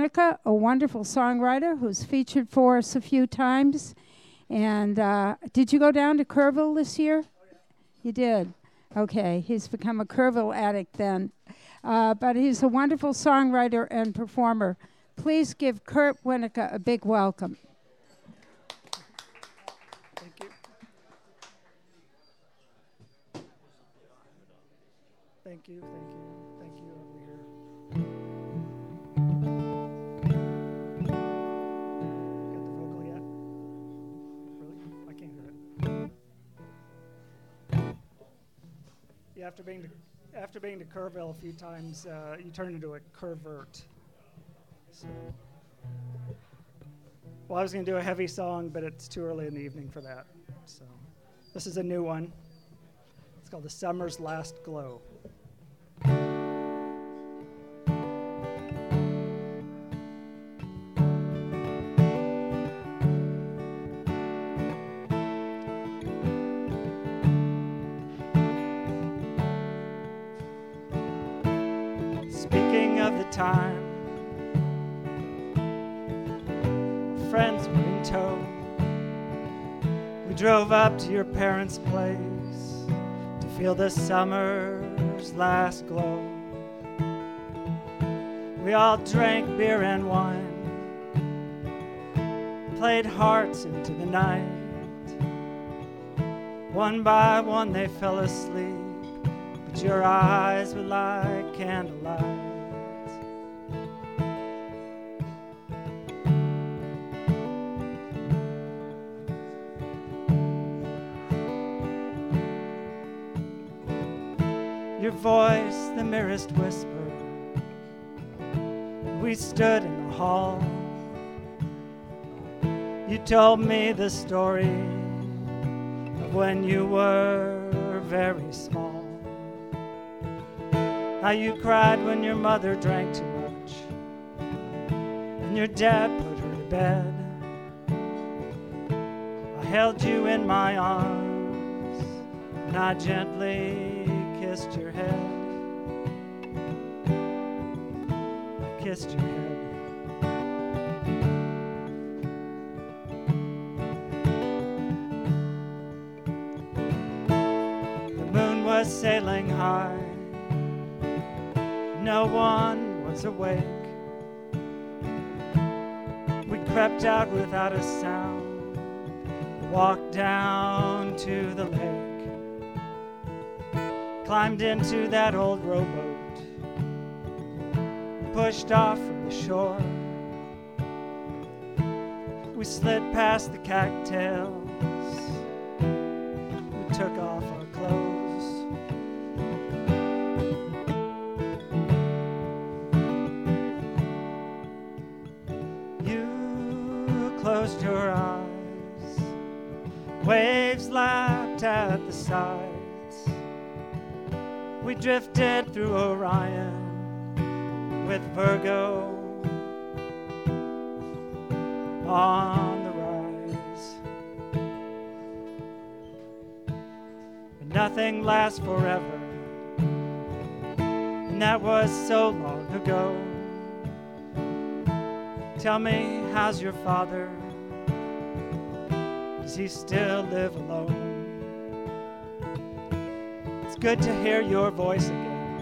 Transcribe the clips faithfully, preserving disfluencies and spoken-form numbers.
Winnica, a wonderful songwriter who's featured for us a few times. And uh, did you go down to Kerrville this year? Oh, yeah. You did? Okay, he's become a Kerrville addict then. Uh, but he's a wonderful songwriter and performer. Please give Kurt Winnica a big welcome. Thank you. Thank you, thank you, thank you over here. Got the vocal yet? Really? I can't hear it. Yeah, after being to, after being to Kerrville a few times, uh, you turn into a Kervert. So, well, I was going to do a heavy song, but it's too early in the evening for that. So, this is a new one. It's called The Summer's Last Glow. Speaking of the time friends were in tow, we drove up to your parents' place to feel the summer's last glow. We all drank beer and wine, played hearts into the night. One by one they fell asleep, but your eyes were like candlelight. Your voice, the merest whisper. We stood in the hall. You told me the story of when you were very small. How you cried when your mother drank too much and your dad put her to bed. I held you in my arms and I gently kissed your head. I kissed your head. The moon was sailing high. No one was awake. We crept out without a sound, walked down to the lake. Climbed into that old rowboat, pushed off from the shore. We slid past the cattails, we took off our clothes. You closed your eyes, waves lapped at the side. We drifted through Orion with Virgo on the rise. But nothing lasts forever, and that was so long ago. Tell me, how's your father? Does he still live alone? Good to hear your voice again.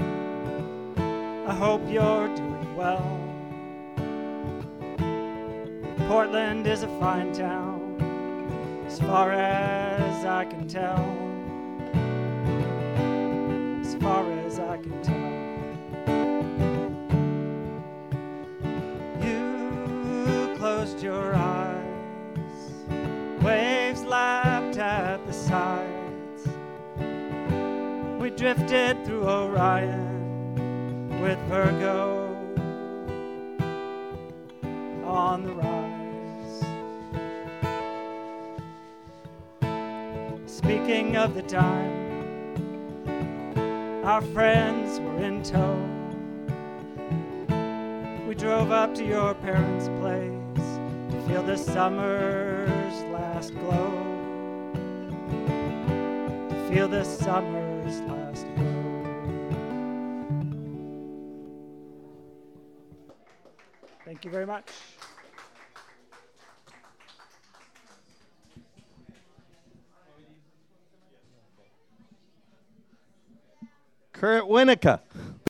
I hope you're doing well. Portland is a fine town, as far as I can tell. As far as I can tell. You closed your eyes, waves lapped at the side. We drifted through Orion with Virgo on the rise. Speaking of the time our friends were in tow, we drove up to your parents' place to feel the summer's last glow. To feel the summer's last glow. Thank you very much. Kurt Winnica.